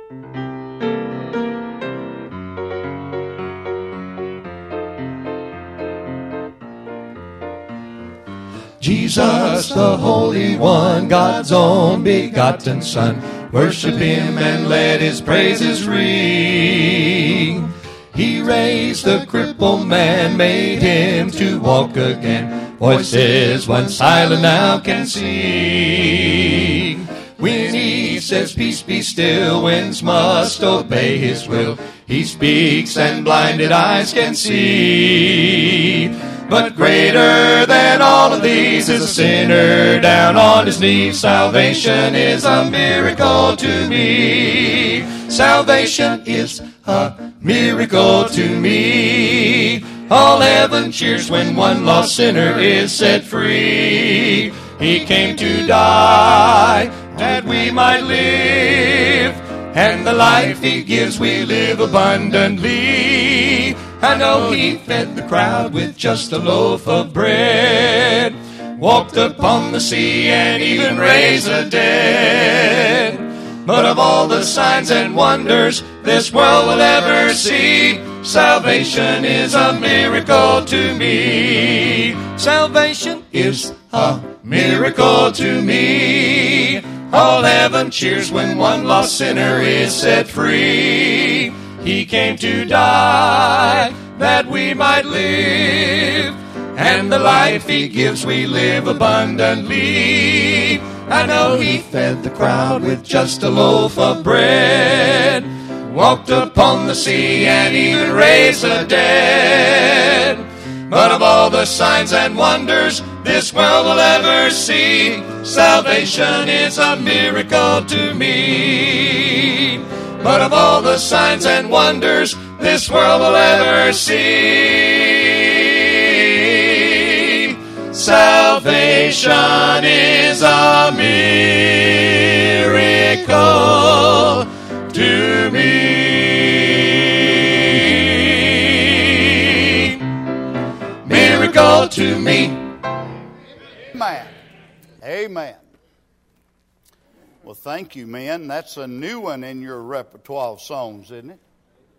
Jesus, the Holy One, God's own begotten Son, worship Him and let His praises ring. He raised the crippled man, made him to walk again. Voices once silent now can sing. When He says, peace be still, winds must obey His will. He speaks and blinded eyes can see. But greater than all of these is a sinner down on his knees. Salvation is a miracle to me. Salvation is a miracle to me. All heaven cheers when one lost sinner is set free. He came to die that we might live, and the life He gives we live abundantly. I know He fed the crowd with just a loaf of bread, walked upon the sea and even raised the dead. But of all the signs and wonders this world will ever see, salvation is a miracle to me. Salvation is a miracle to me. All heaven cheers when one lost sinner is set free. He came to die that we might live, and the life He gives we live abundantly. I know He fed the crowd with just a loaf of bread, walked upon the sea and even raised the dead. But of all the signs and wonders this world will ever see, salvation is a miracle to me. But of all the signs and wonders this world will ever see, salvation is a miracle to me. Miracle to me. Amen. Amen. Well, thank you, men. That's a new one in your repertoire of songs, isn't it?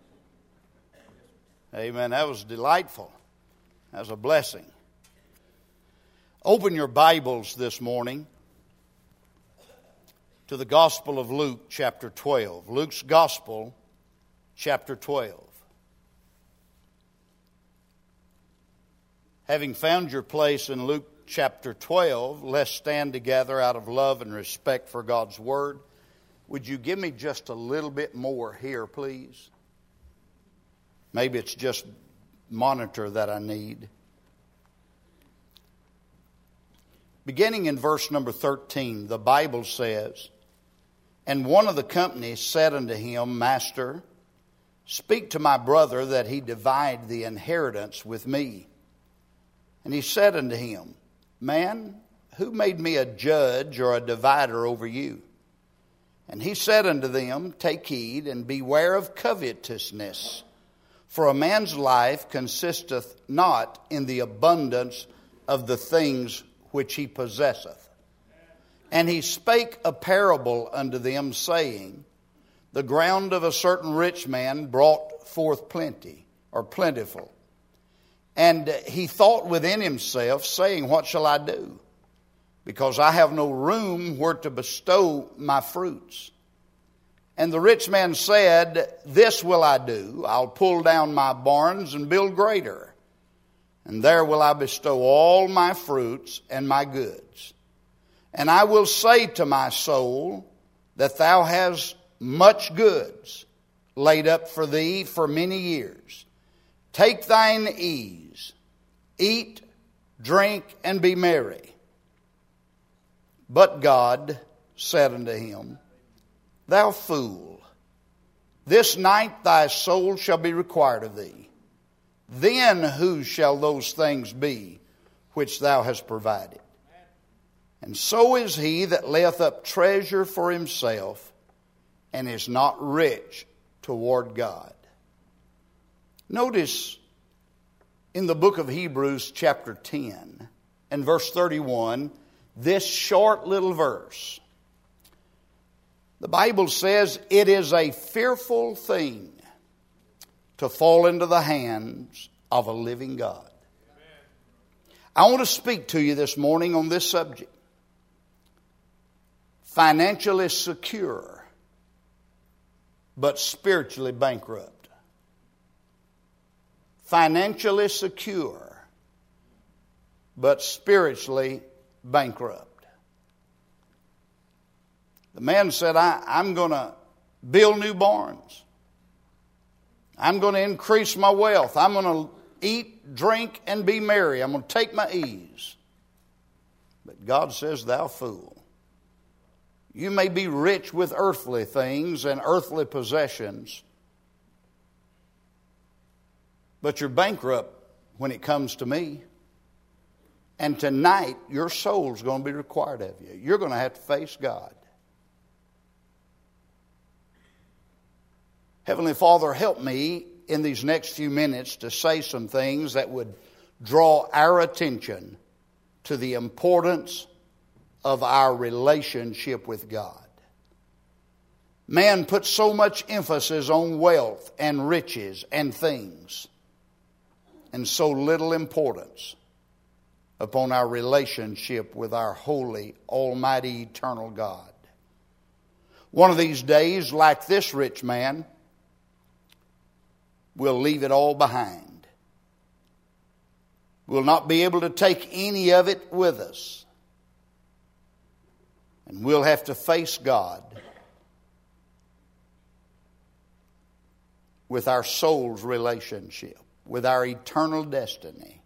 Amen. That was delightful. That was a blessing. Open your Bibles this morning to the Gospel of Luke, chapter 12. Luke's Gospel, chapter 12. Having found your place in Luke chapter 12, let's stand together out of love and respect for God's Word. Would you give me just a little bit more here, please? Maybe it's just monitor that I need. Beginning in verse number 13, the Bible says, "And one of the company said unto him, Master, speak to my brother that he divide the inheritance with me. And he said unto him, Man, who made me a judge or a divider over you? And he said unto them, Take heed and beware of covetousness, for a man's life consisteth not in the abundance of the things which he possesseth. And he spake a parable unto them, saying, The ground of a certain rich man brought forth plenty, or plentiful. And he thought within himself, saying, What shall I do? Because I have no room where to bestow my fruits. And the rich man said, This will I do. I'll pull down my barns and build greater. And there will I bestow all my fruits and my goods. And I will say to my soul, that thou hast much goods laid up for thee for many years. Take thine ease, eat, drink, and be merry. But God said unto him, Thou fool, this night thy soul shall be required of thee. Then whose shall those things be which thou hast provided? And so is he that layeth up treasure for himself, and is not rich toward God." Notice in the book of Hebrews chapter 10 and verse 31, this short little verse. The Bible says it is a fearful thing to fall into the hands of a living God. I want to speak to you this morning on this subject. Financially secure, but spiritually bankrupt. Financially secure, but spiritually bankrupt. The man said, I'm going to build new barns. I'm going to increase my wealth. I'm going to eat, drink, and be merry. I'm going to take my ease. But God says, thou fool. You may be rich with earthly things and earthly possessions, but you're bankrupt when it comes to me. And tonight, your soul's going to be required of you. You're going to have to face God. Heavenly Father, help me in these next few minutes to say some things that would draw our attention to the importance of our relationship with God. Man puts so much emphasis on wealth and riches and things, and so little importance upon our relationship with our holy, almighty, eternal God. One of these days, like this rich man, we'll leave it all behind. We'll not be able to take any of it with us. And we'll have to face God with our soul's relationship, with our eternal destiny.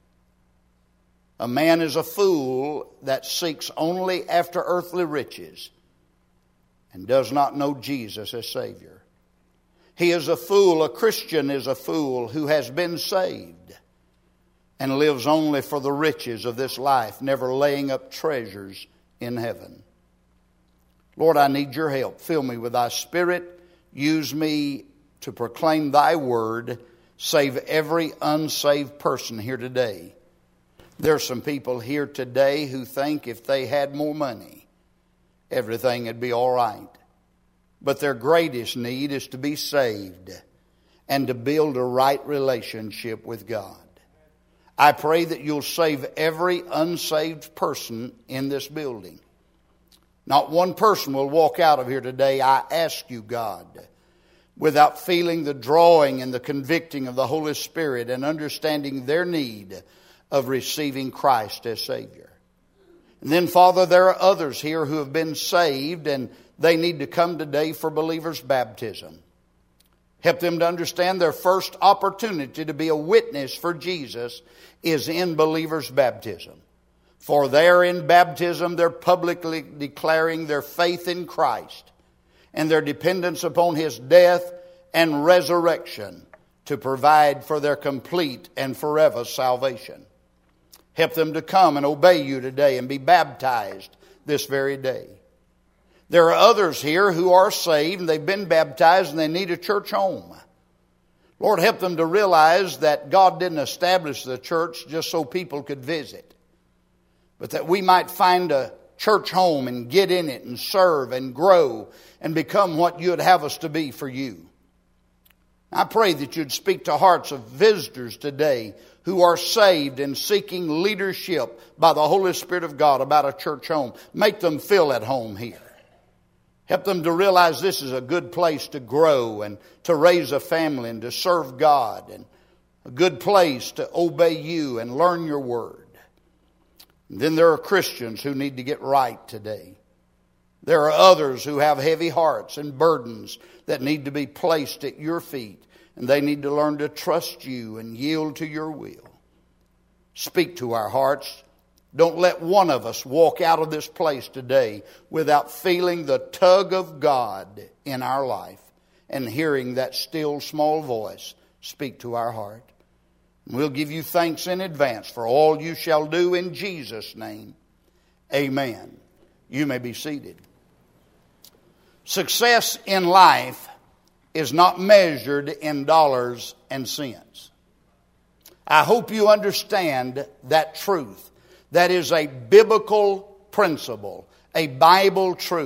A man is a fool that seeks only after earthly riches and does not know Jesus as Savior. He is a fool, a Christian is a fool who has been saved and lives only for the riches of this life, never laying up treasures in heaven. Lord, I need your help. Fill me with thy Spirit. Use me to proclaim thy word. Save every unsaved person here today. There are some people here today who think if they had more money, everything would be all right. But their greatest need is to be saved and to build a right relationship with God. I pray that you'll save every unsaved person in this building. Not one person will walk out of here today, I ask you, God, without feeling the drawing and the convicting of the Holy Spirit and understanding their need of receiving Christ as Savior. And then, Father, there are others here who have been saved and they need to come today for believers' baptism. Help them to understand their first opportunity to be a witness for Jesus is in believers' baptism. For there in baptism, they're publicly declaring their faith in Christ and their dependence upon His death and resurrection to provide for their complete and forever salvation. Help them to come and obey you today and be baptized this very day. There are others here who are saved and they've been baptized and they need a church home. Lord, help them to realize that God didn't establish the church just so people could visit, but that we might find a church home and get in it and serve and grow and become what you'd have us to be for you. I pray that you'd speak to hearts of visitors today who are saved and seeking leadership by the Holy Spirit of God about a church home. Make them feel at home here. Help them to realize this is a good place to grow and to raise a family and to serve God, and a good place to obey you and learn your word. And then there are Christians who need to get right today. There are others who have heavy hearts and burdens that need to be placed at your feet, and they need to learn to trust you and yield to your will. Speak to our hearts. Don't let one of us walk out of this place today without feeling the tug of God in our life and hearing that still small voice speak to our heart. We'll give you thanks in advance for all you shall do in Jesus' name. Amen. You may be seated. Success in life is not measured in dollars and cents. I hope you understand that truth. That is a biblical principle, a Bible truth.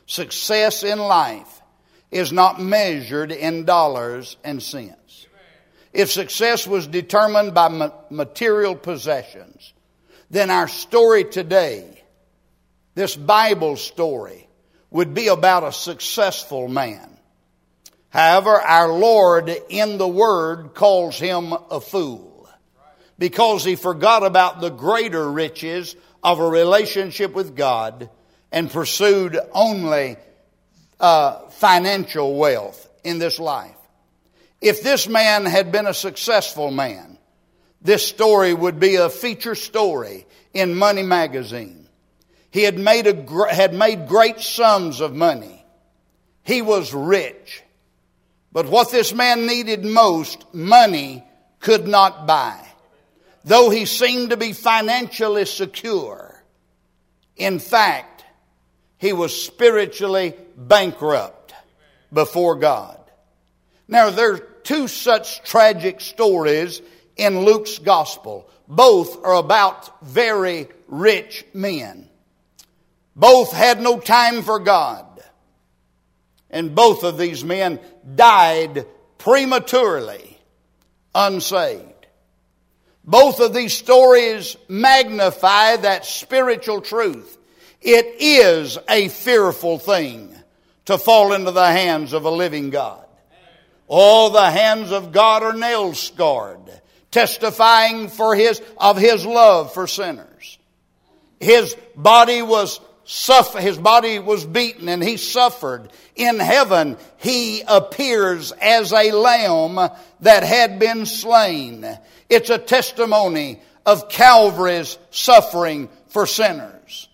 Success in life is not measured in dollars and cents. If success was determined by material possessions, then our story today, this Bible story, would be about a successful man. However, our Lord in the Word calls him a fool because he forgot about the greater riches of a relationship with God and pursued only financial wealth in this life. If this man had been a successful man, this story would be a feature story in Money Magazine. He had made great sums of money. He was rich. But what this man needed most, money could not buy. Though he seemed to be financially secure, in fact, he was spiritually bankrupt before God. Now, there are two such tragic stories in Luke's gospel. Both are about very rich men. Both had no time for God. And both of these men died prematurely, unsaved. Both of these stories magnify that spiritual truth. It is a fearful thing to fall into the hands of a living God. All the hands of God are nail-scarred, testifying of His love for sinners. His body was beaten and He suffered. In heaven, He appears as a lamb that had been slain. It's a testimony of Calvary's suffering for sinners.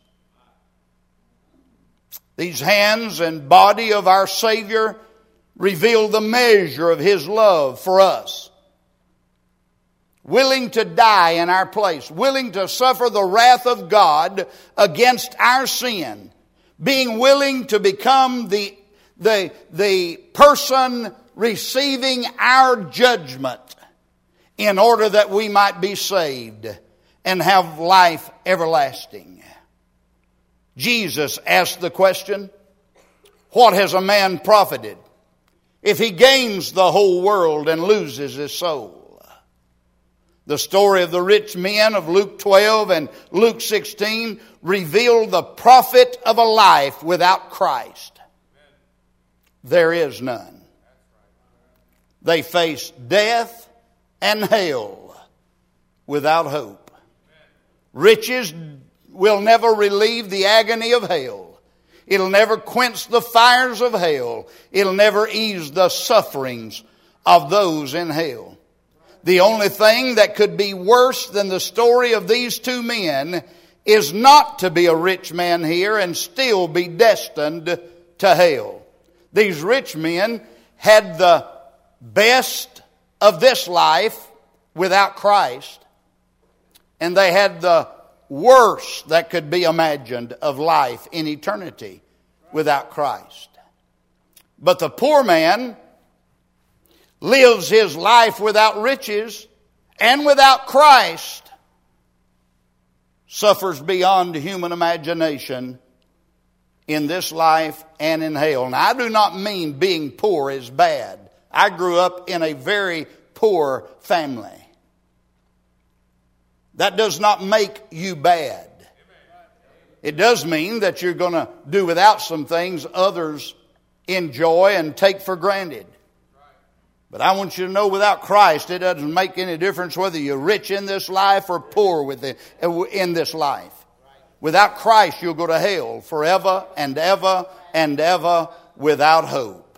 These hands and body of our Savior reveal the measure of His love for us. Willing to die in our place, willing to suffer the wrath of God against our sin, being willing to become the person receiving our judgment in order that we might be saved and have life everlasting. Jesus asked the question, what has a man profited if he gains the whole world and loses his soul? The story of the rich men of Luke 12 and Luke 16 reveal the profit of a life without Christ. There is none. They face death and hell without hope. Riches will never relieve the agony of hell. It'll never quench the fires of hell. It'll never ease the sufferings of those in hell. The only thing that could be worse than the story of these two men is not to be a rich man here and still be destined to hell. These rich men had the best of this life without Christ, and they had the worst that could be imagined of life in eternity without Christ. But the poor man lives his life without riches and without Christ, suffers beyond human imagination in this life and in hell. Now, I do not mean being poor is bad. I grew up in a very poor family. That does not make you bad. It does mean that you're going to do without some things others enjoy and take for granted. But I want you to know, without Christ, it doesn't make any difference whether you're rich in this life or poor in this life. Without Christ, you'll go to hell forever and ever and ever without hope.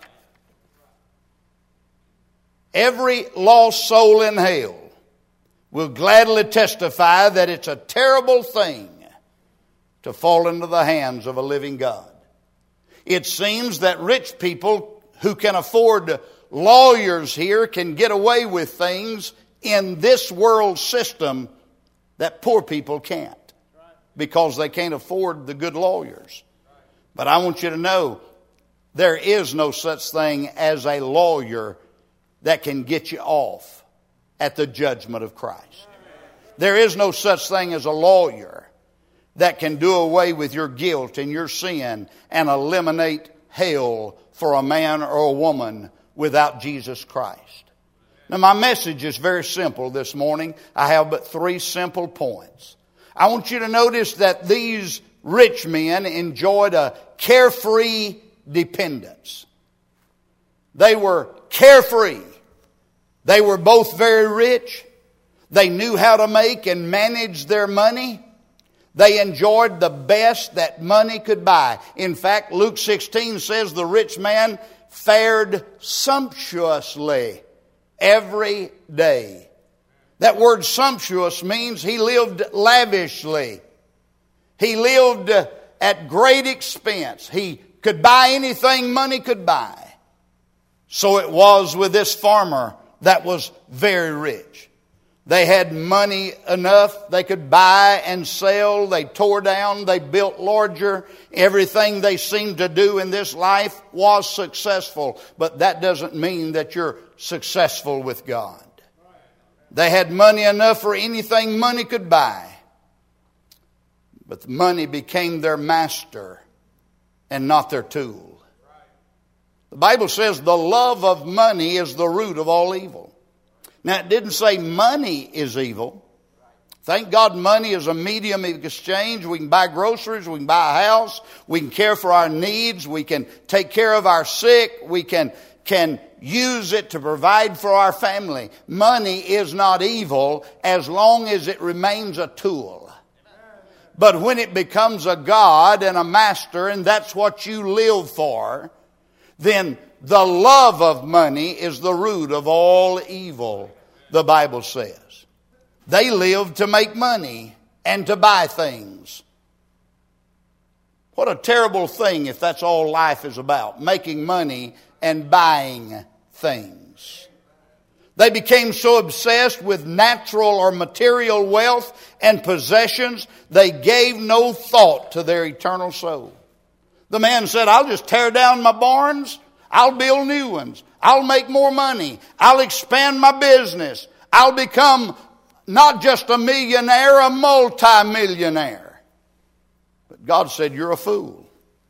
Every lost soul in hell will gladly testify that it's a terrible thing to fall into the hands of a living God. It seems that rich people who can afford lawyers here can get away with things in this world system that poor people can't, because they can't afford the good lawyers. But I want you to know, there is no such thing as a lawyer that can get you off at the judgment of Christ. There is no such thing as a lawyer that can do away with your guilt and your sin and eliminate hell for a man or a woman without Jesus Christ. Now, my message is very simple this morning. I have but 3 simple points. I want you to notice that these rich men enjoyed a carefree dependence. They were carefree. They were both very rich. They knew how to make and manage their money. They enjoyed the best that money could buy. In fact, Luke 16 says the rich man fared sumptuously every day. That word sumptuous means he lived lavishly. He lived at great expense. He could buy anything money could buy. So it was with this farmer that was very rich. They had money enough. They could buy and sell. They tore down. They built larger. Everything they seemed to do in this life was successful. But that doesn't mean that you're successful with God. They had money enough for anything money could buy. But money became their master and not their tool. The Bible says the love of money is the root of all evil. Now, it didn't say money is evil. Thank God money is a medium of exchange. We can buy groceries. We can buy a house. We can care for our needs. We can take care of our sick. We can use it to provide for our family. Money is not evil as long as it remains a tool. But when it becomes a god and a master, and that's what you live for, then the love of money is the root of all evil, the Bible says. They lived to make money and to buy things. What a terrible thing if that's all life is about, making money and buying things. They became so obsessed with natural or material wealth and possessions, they gave no thought to their eternal soul. The man said, I'll just tear down my barns. I'll build new ones. I'll make more money. I'll expand my business. I'll become not just a millionaire, a multi-millionaire. But God said, you're a fool.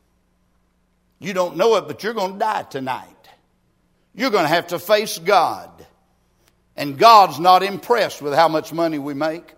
You don't know it, but you're going to die tonight. You're going to have to face God. And God's not impressed with how much money we make.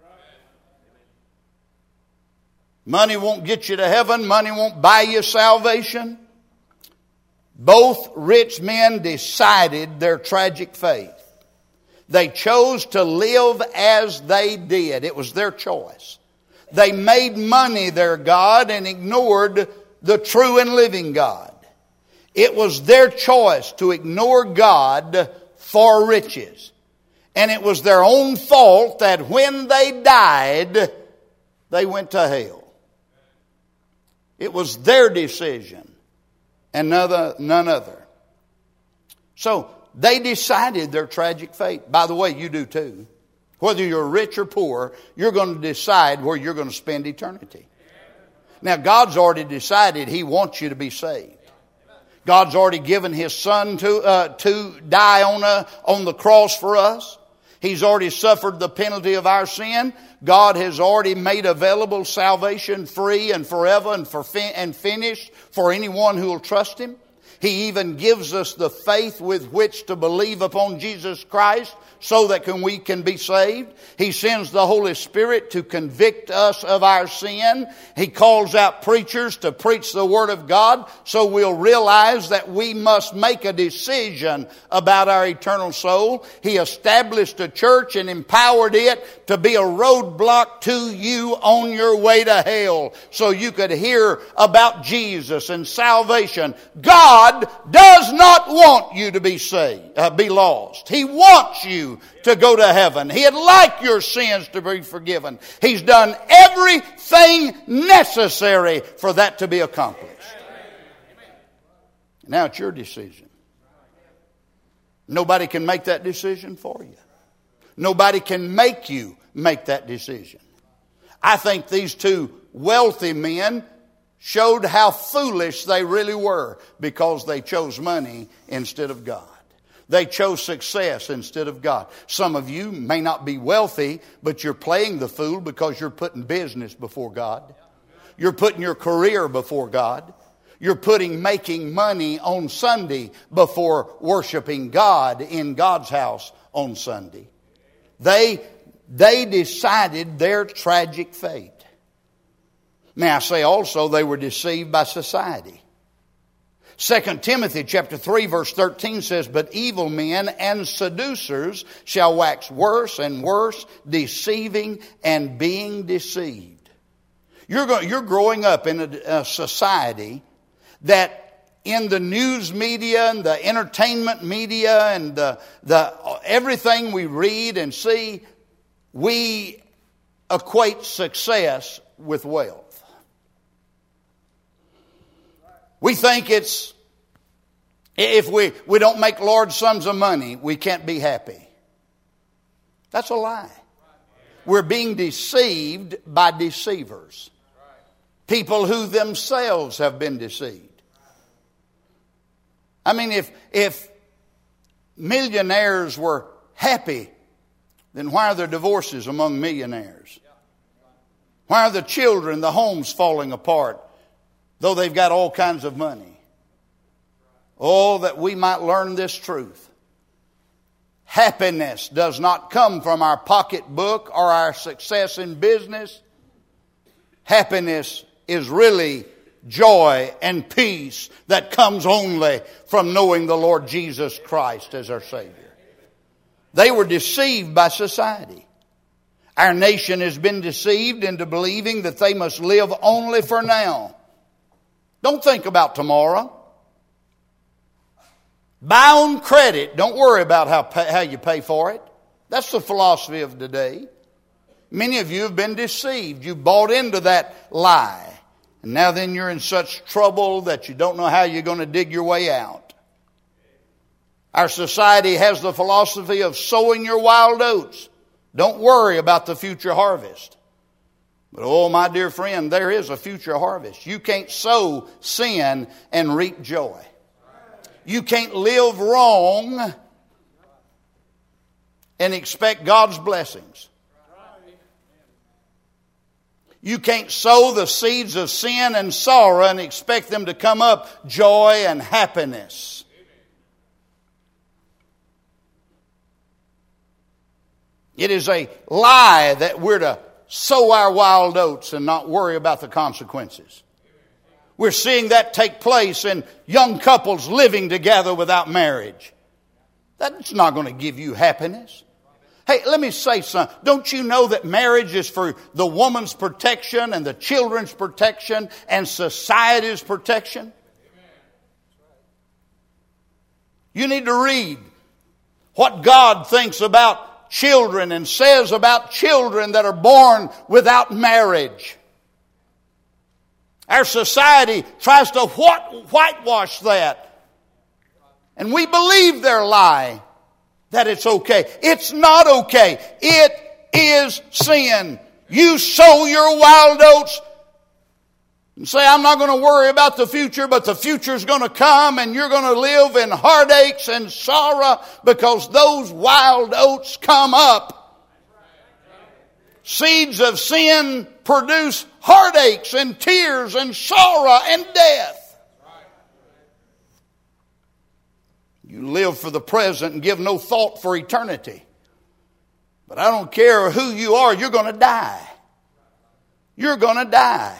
Money won't get you to heaven. Money won't buy you salvation. Both rich men decided their tragic fate. They chose to live as they did. It was their choice. They made money their God and ignored the true and living God. It was their choice to ignore God for riches. And it was their own fault that when they died, they went to hell. It was their decision and none other. So they decided their tragic fate. By the way, you do too. Whether you're rich or poor, you're going to decide where you're going to spend eternity. Now, God's already decided He wants you to be saved. God's already given His Son to die on the cross for us. He's already suffered the penalty of our sin. God has already made available salvation free and forever and finished for anyone who will trust Him. He even gives us the faith with which to believe upon Jesus Christ so that we can be saved. He sends the Holy Spirit to convict us of our sin. He calls out preachers to preach the Word of God so we'll realize that we must make a decision about our eternal soul. He established a church and empowered it to be a roadblock to you on your way to hell so you could hear about Jesus and salvation. God does not want you to be be lost. He wants you to go to heaven. He'd like your sins to be forgiven. He's done everything necessary for that to be accomplished. Now it's your decision. Nobody can make that decision for you. Nobody can make you make that decision. I think these two wealthy men showed how foolish they really were because they chose money instead of God. They chose success instead of God. Some of you may not be wealthy, but you're playing the fool because you're putting business before God. You're putting your career before God. You're putting making money on Sunday before worshiping God in God's house on Sunday. They decided their tragic fate. May I say also they were deceived by society. 2 Timothy chapter 3 verse 13 says, "But evil men and seducers shall wax worse and worse, deceiving and being deceived." You're growing up in a society that in the news media and the entertainment media and the everything we read and see, we equate success with wealth. We think it's, if we don't make large sums of money, we can't be happy. That's a lie. We're being deceived by deceivers. People who themselves have been deceived. I mean, if millionaires were happy, then why are there divorces among millionaires? Why are the children, the homes falling apart, though they've got all kinds of money? Oh, that we might learn this truth. Happiness does not come from our pocketbook or our success in business. Happiness is really joy and peace that comes only from knowing the Lord Jesus Christ as our Savior. They were deceived by society. Our nation has been deceived into believing that they must live only for now. Don't think about tomorrow. Buy on credit. Don't worry about how you pay for it. That's the philosophy of today. Many of you have been deceived. You bought into that lie. And now then you're in such trouble that you don't know how you're going to dig your way out. Our society has the philosophy of sowing your wild oats. Don't worry about the future harvest. But oh, my dear friend, there is a future harvest. You can't sow sin and reap joy. You can't live wrong and expect God's blessings. You can't sow the seeds of sin and sorrow and expect them to come up joy and happiness. It is a lie that we're to sow our wild oats and not worry about the consequences. We're seeing that take place in young couples living together without marriage. That's not going to give you happiness. Hey, let me say something. Don't you know that marriage is for the woman's protection and the children's protection and society's protection? You need to read what God thinks about children and says about children that are born without marriage. Our society tries to whitewash that. And we believe their lie that it's okay. It's not okay. It is sin. You sow your wild oats and say, I'm not going to worry about the future, but the future's going to come and you're going to live in heartaches and sorrow because those wild oats come up. Seeds of sin produce heartaches and tears and sorrow and death. You live for the present and give no thought for eternity. But I don't care who you are, you're going to die. You're going to die.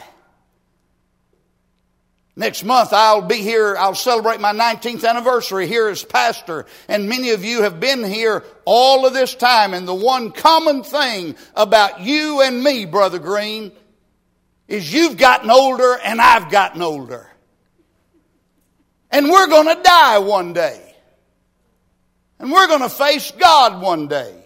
Next month I'll be here, I'll celebrate my 19th anniversary here as pastor. And many of you have been here all of this time. And the one common thing about you and me, Brother Green, is you've gotten older and I've gotten older. And we're going to die one day. And we're going to face God one day.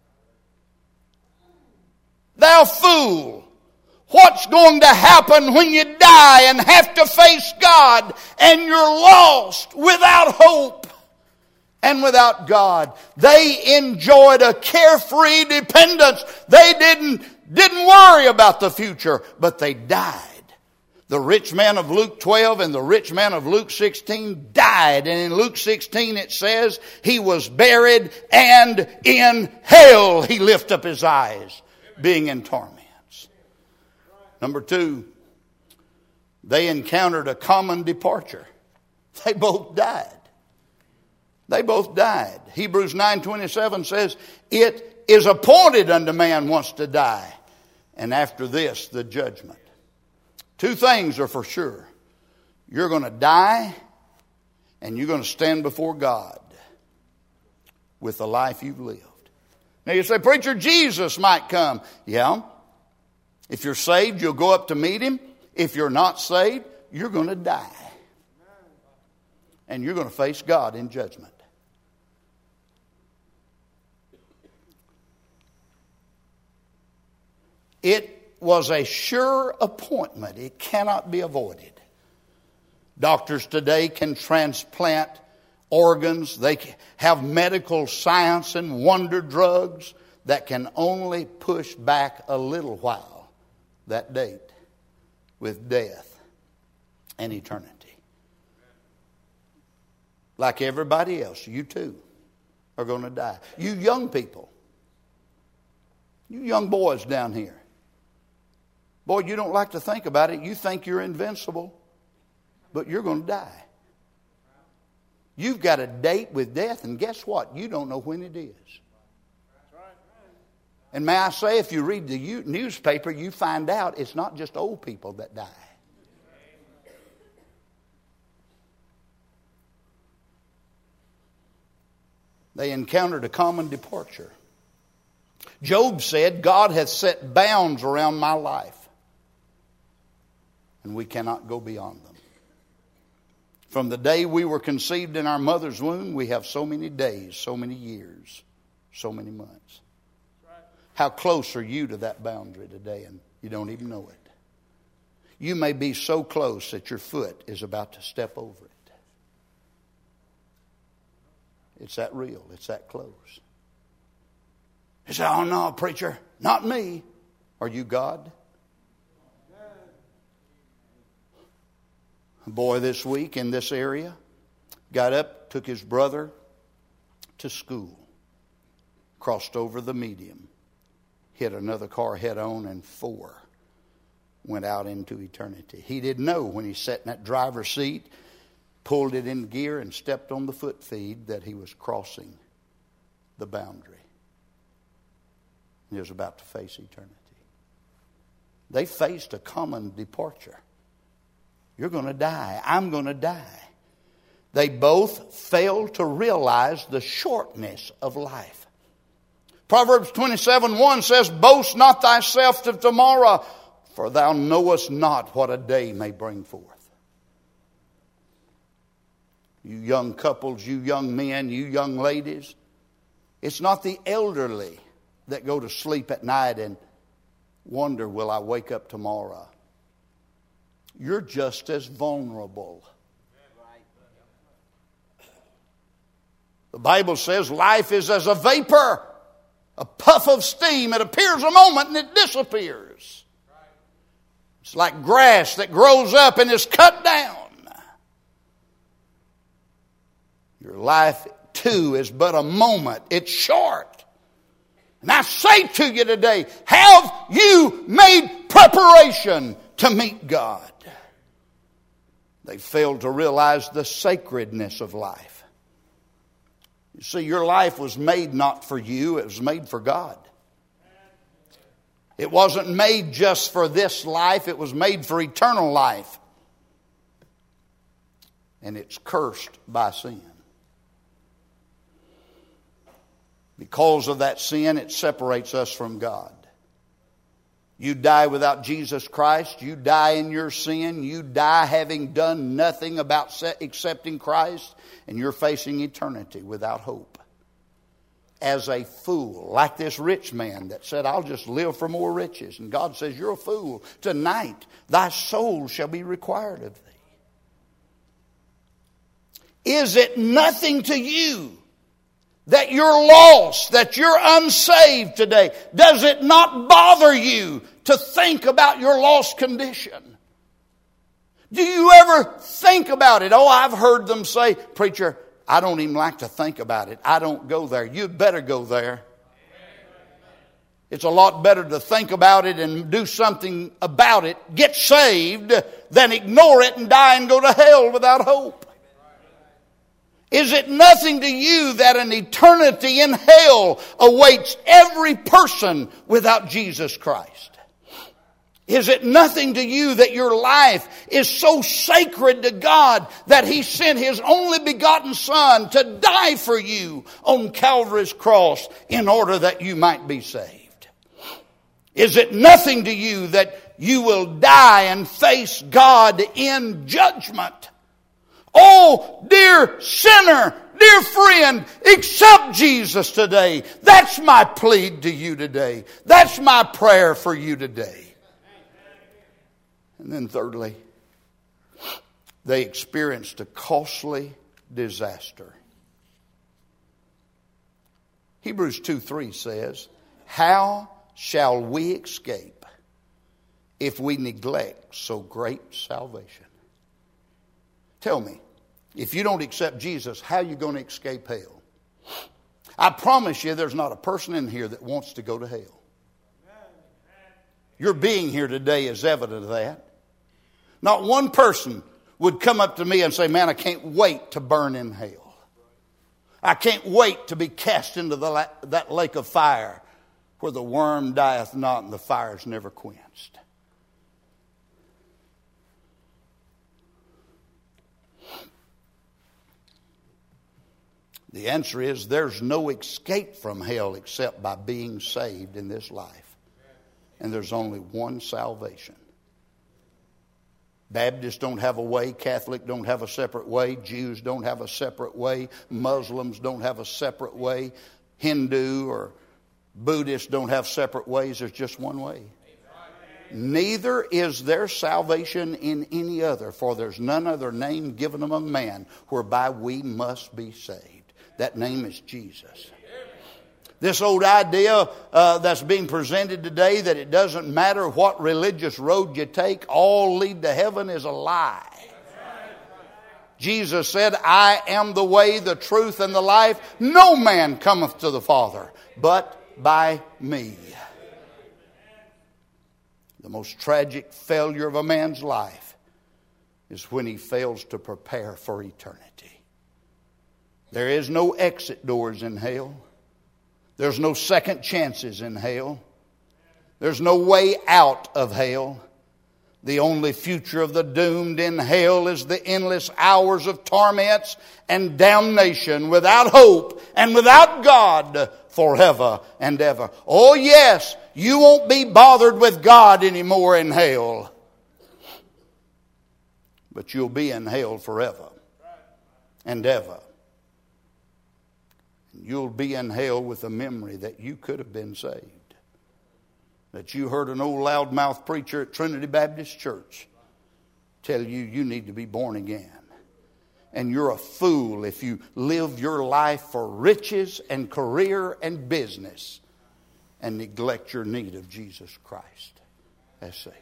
Thou fool! What's going to happen when you die and have to face God and you're lost without hope and without God? They enjoyed a carefree dependence. They didn't worry about the future, but they died. The rich man of Luke 12 and the rich man of Luke 16 died. And in Luke 16 it says, he was buried, and in hell he lifted up his eyes, being in torments. Number 2, they encountered a common departure. They both died. They both died. Hebrews 9:27 says, it is appointed unto man once to die, and after this the judgment. 2 things are for sure. You're going to die, and you're going to stand before God with the life you've lived. Now you say, preacher, Jesus might come. Yeah. If you're saved, you'll go up to meet him. If you're not saved, you're going to die. And you're going to face God in judgment. It was a sure appointment. It cannot be avoided. Doctors today can transplant organs. They have medical science and wonder drugs that can only push back a little while that date with death and eternity. Like everybody else, you too are going to die. You young people, you young boys down here, boy, you don't like to think about it. You think you're invincible, but you're going to die. You've got a date with death, and guess what? You don't know when it is. And may I say, if you read the newspaper, you find out it's not just old people that die. They encountered a common departure. Job said, God hath set bounds around my life, and we cannot go beyond them. From the day we were conceived in our mother's womb, we have so many days, so many years, so many months. How close are you to that boundary today, and you don't even know it? You may be so close that your foot is about to step over it. It's that real. It's that close. You say, oh no, preacher, not me. Are you God? A boy this week in this area got up, took his brother to school, crossed over the median, hit another car head on, and 4 went out into eternity. He didn't know when he sat in that driver's seat, pulled it in gear, and stepped on the foot feed that he was crossing the boundary. He was about to face eternity. They faced a common departure. You're going to die. I'm going to die. They both failed to realize the shortness of life. Proverbs 27:1 says, boast not thyself of tomorrow, for thou knowest not what a day may bring forth. You young couples, you young men, you young ladies, it's not the elderly that go to sleep at night and wonder, will I wake up tomorrow? You're just as vulnerable. The Bible says life is as a vapor, a puff of steam. It appears a moment and it disappears. It's like grass that grows up and is cut down. Your life too is but a moment. It's short. And I say to you today, have you made preparation to meet God? They failed to realize the sacredness of life. You see, your life was made not for you, it was made for God. It wasn't made just for this life, it was made for eternal life. And it's cursed by sin. Because of that sin, it separates us from God. You die without Jesus Christ. You die in your sin. You die having done nothing about accepting Christ. And you're facing eternity without hope. As a fool, like this rich man that said, I'll just live for more riches. And God says, you're a fool. Tonight, thy soul shall be required of thee. Is it nothing to you that you're lost, that you're unsaved today? Does it not bother you to think about your lost condition? Do you ever think about it? Oh, I've heard them say, preacher, I don't even like to think about it. I don't go there. You'd better go there. It's a lot better to think about it and do something about it, get saved, than ignore it and die and go to hell without hope. Is it nothing to you that an eternity in hell awaits every person without Jesus Christ? Is it nothing to you that your life is so sacred to God that He sent His only begotten Son to die for you on Calvary's cross in order that you might be saved? Is it nothing to you that you will die and face God in judgment? Oh, dear sinner, dear friend, accept Jesus today. That's my plea to you today. That's my prayer for you today. And then thirdly, they experienced a costly disaster. Hebrews 2:3 says, how shall we escape if we neglect so great salvation? Tell me, if you don't accept Jesus, how are you going to escape hell? I promise you there's not a person in here that wants to go to hell. Your being here today is evident of that. Not one person would come up to me and say, man, I can't wait to burn in hell. I can't wait to be cast into that lake of fire where the worm dieth not and the fire is never quenched. The answer is there's no escape from hell except by being saved in this life. And there's only one salvation. Baptists don't have a way. Catholic don't have a separate way. Jews don't have a separate way. Muslims don't have a separate way. Hindu or Buddhists don't have separate ways. There's just one way. Neither is there salvation in any other, for there's none other name given among man whereby we must be saved. That name is Jesus. This old idea that's being presented today that it doesn't matter what religious road you take, all lead to heaven is a lie. Jesus said, I am the way, the truth, and the life. No man cometh to the Father but by me. The most tragic failure of a man's life is when he fails to prepare for eternity. There is no exit doors in hell. There's no second chances in hell. There's no way out of hell. The only future of the doomed in hell is the endless hours of torments and damnation without hope and without God forever and ever. Oh yes, you won't be bothered with God anymore in hell. But you'll be in hell forever and ever. You'll be in hell with a memory that you could have been saved. That you heard an old loudmouth preacher at Trinity Baptist Church tell you you need to be born again. And you're a fool if you live your life for riches and career and business and neglect your need of Jesus Christ as Savior.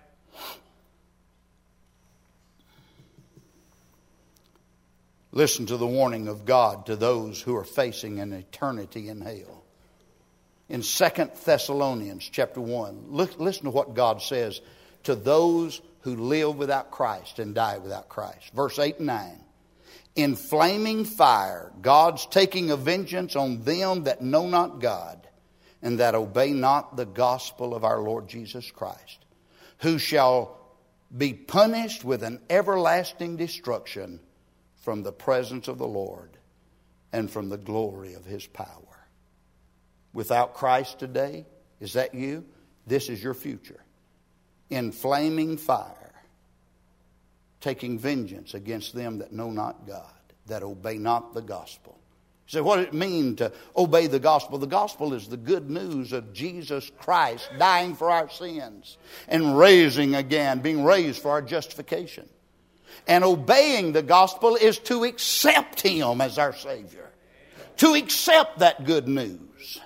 Listen to the warning of God to those who are facing an eternity in hell. In 2 Thessalonians chapter 1, listen to what God says to those who live without Christ and die without Christ. Verse 8 and 9. In flaming fire, God's taking a vengeance on them that know not God and that obey not the gospel of our Lord Jesus Christ, who shall be punished with an everlasting destruction from the presence of the Lord and from the glory of His power. Without Christ today, is that you? This is your future. In flaming fire, taking vengeance against them that know not God, that obey not the gospel. You say, what does it mean to obey the gospel? The gospel is the good news of Jesus Christ dying for our sins and raising again, being raised for our justification. And obeying the gospel is to accept Him as our Savior. To accept that good news.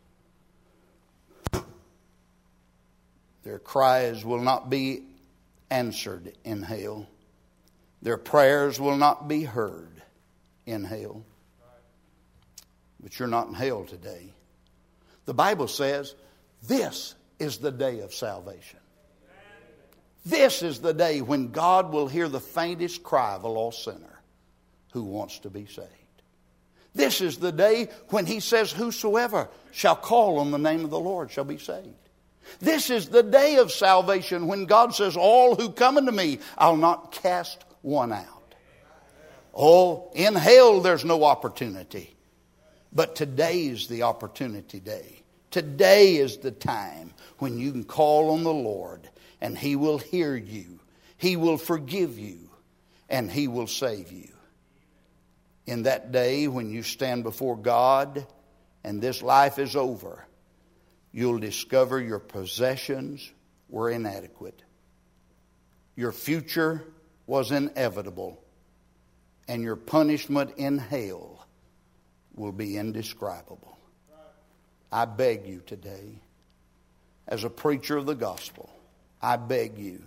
Their cries will not be answered in hell. Their prayers will not be heard in hell. But you're not in hell today. The Bible says this is the day of salvation. This is the day when God will hear the faintest cry of a lost sinner who wants to be saved. This is the day when He says, whosoever shall call on the name of the Lord shall be saved. This is the day of salvation when God says, all who come unto me, I'll not cast one out. Oh, in hell there's no opportunity. But today is the opportunity day. Today is the time when you can call on the Lord and He will hear you. He will forgive you and He will save you. In that day when you stand before God and this life is over, you'll discover your possessions were inadequate. Your future was inevitable. And your punishment in hell will be indescribable. I beg you today, as a preacher of the gospel, I beg you,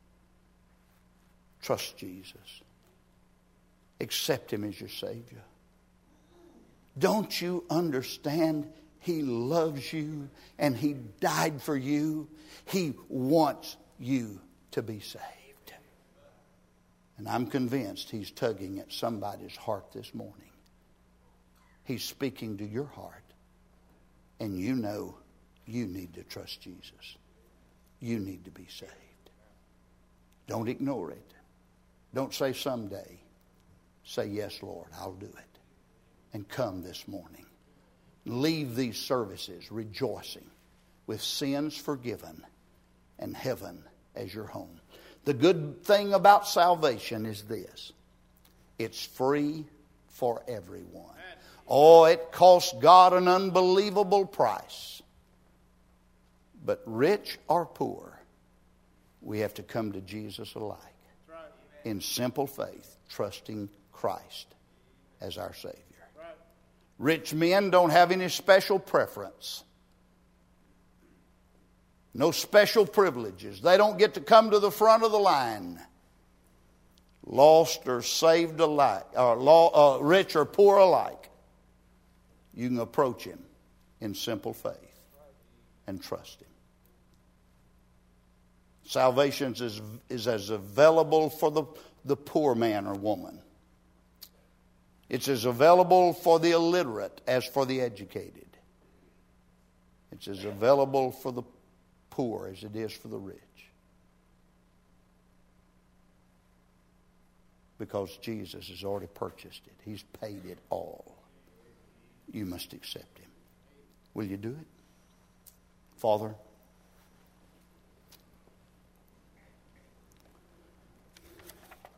trust Jesus. Accept Him as your Savior. Don't you understand? He loves you and He died for you. He wants you to be saved. And I'm convinced He's tugging at somebody's heart this morning. He's speaking to your heart. And you know you need to trust Jesus. You need to be saved. Don't ignore it. Don't say someday. Say, yes, Lord, I'll do it. And come this morning. Leave these services rejoicing with sins forgiven and heaven as your home. The good thing about salvation is this. It's free for everyone. Oh, it costs God an unbelievable price. But rich or poor, we have to come to Jesus alike. In simple faith, trusting Christ as our Savior. Rich men don't have any special preference. No special privileges. They don't get to come to the front of the line. Lost or saved alike, or rich or poor alike. You can approach Him in simple faith and trust Him. Salvation is as available for the poor man or woman. It's as available for the illiterate as for the educated. It's as available for the poor as it is for the rich. Because Jesus has already purchased it. He's paid it all. You must accept Him. Will you do it? Father,